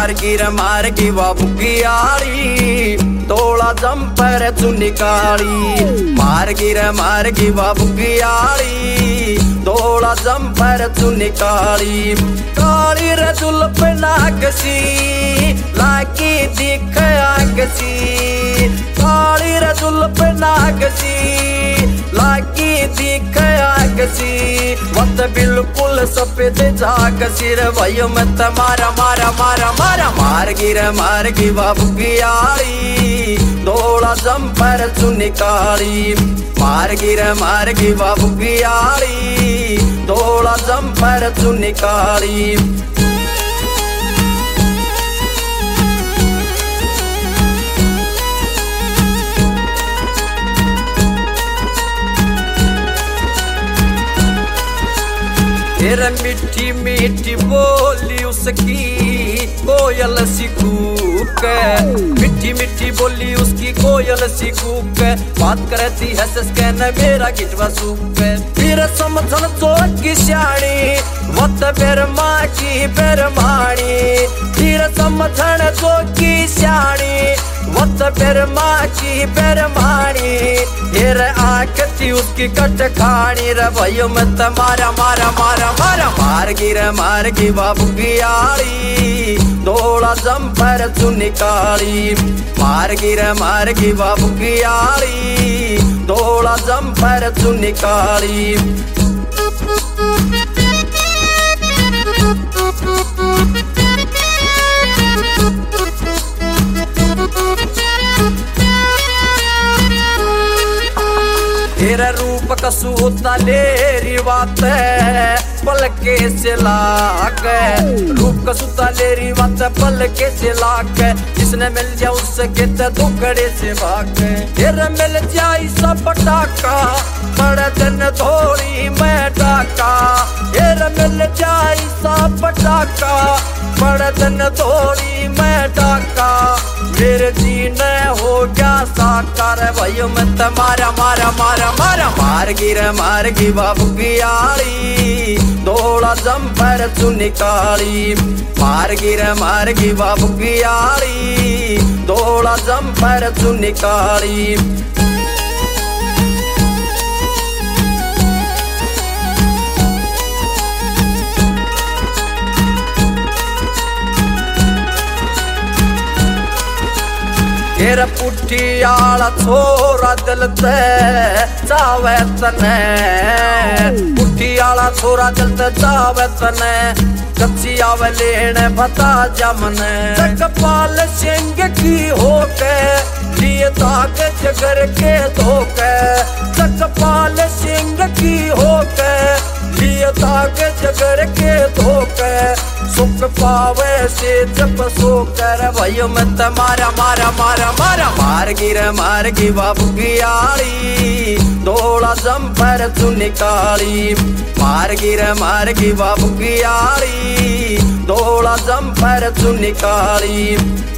मार्गी वा बुगियाड़ी तोला जंपर चुनी काली मार्गी वा बुगियाड़ी तोला जंपर चुनी काली काली रे जुल्फ नागसी लागी दिख आगसी काली रे जुल्फ नागसी लागी दिख आगसी वत बिल्कुल सफेद जागसी रे भयो मैं मारा मारा मारा मारा मार्गी वा बुगियाड़ी तोला जंपर चुनी काली मार्गी वा बुगियाड़ी तोला जंपर चुनी काली तेरे मीठी मीठी बोली उसकी कोयल सी कूक मीठी मीठी बोली उसकी कोयल सी कूक बात करती है सस्कैन मेरा गिटवा सूक फिर समझन तो की श्याणी वत बेर माँ की बेरमाणी फिर समझन तो की श्याणी वत बेर माँ की बेरमाणी फिर आखती उसकी कट खानी रे भयो मैं मारा मारा मारा मारा मार्गी वा बुगियाड़ी तोला जंपर चुनी काली मार्गी वा बुगियाड़ी तोला जंपर चुनी काली तेरा रूप कसूता लेरी बात पलके से लाग रूप कसूता लेरी बात पलके से लाग जिसने मिल जाए उसके दुखड़े से भाग तेरा मिल जाए सब टाका बड़ा दिन थोड़ी मैं टाका तेरा मिल जाए सब टाका बड़ा दिन थोड़ी मैं टाका मेरे जीने हो गया साकार भयो मैं मारा मारा मारा मारा मार्गी वा बुगियाड़ी तोला जंपर चुनी काली मार्गी वा बुगियाड़ी तोला जंपर चुनी काली तेरा पुट्ठी आला छोरा दिल ते चावे तने पुट्ठी आला छोरा दिल ते चावे तने कच्ची आवे लेने बता जमने जगपाल सिंह की होके लिए ताक जगर के धोके जगपाल सिंह की होके लिए ताक जगर के धोके सुख पावे से जब सो कर भयो मैं मारा मारा मारा मारा मार्गी वा बुगियाड़ी तोला जंपर चुनी काली मार्गी वा बुगियाड़ी तोला जंपर चुनी काली